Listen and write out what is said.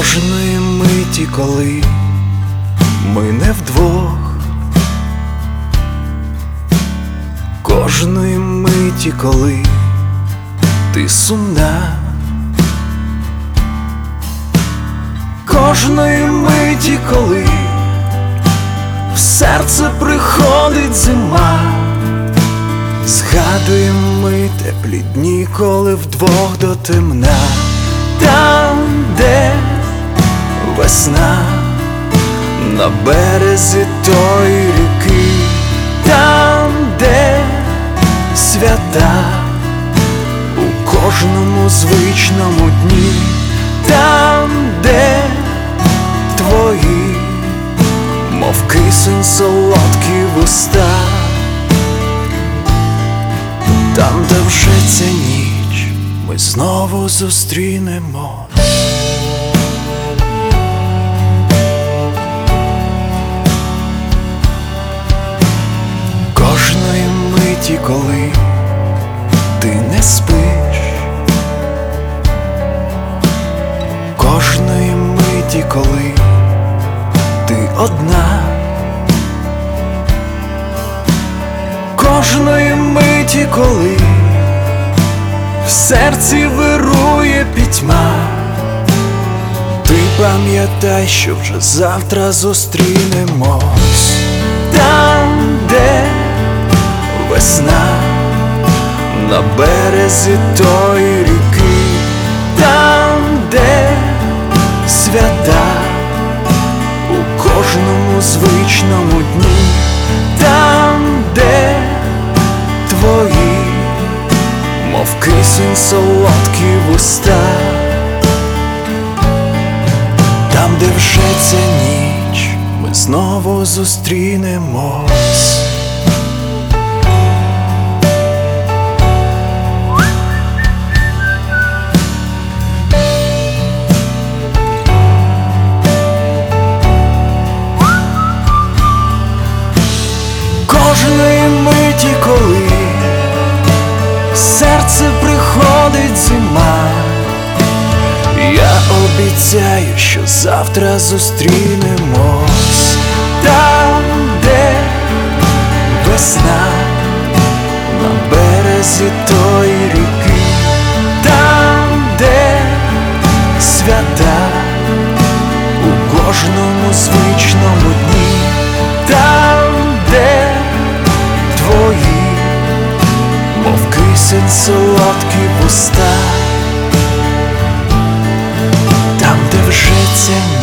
Кожної миті, коли ми не вдвох, кожної миті, коли ти сумна, кожної миті, коли в серце приходить зима, згадуємо ми теплі дні, коли вдвох до темна. Там, де весна, на березі тої ріки, там, де свята, у кожному звичному дні, там, де твої, мов кисень, солодкі вуста, там, де вжеться ніч, ми знову зустрінемось. Кожної миті, коли ти не спиш, кожної миті, коли ти одна, кожної миті, коли в серці вирує пітьма, ти пам'ятай, що вже завтра зустрінемось. Там, де весна, на березі тої ріки, там, де свята, у кожному звичному дні, там, де твої, мов кисень, солодкі вуста, там, де вжеться ніч, ми знову зустрінемось. Кожної миті, коли в серце приходить зима, я обіцяю, що завтра зустрінемось. Там, де весна, на березі тої ріки, там, де свята, у кожному звичному дні, там, де твої, мов кисень, солодкі вуста, там, де вжеться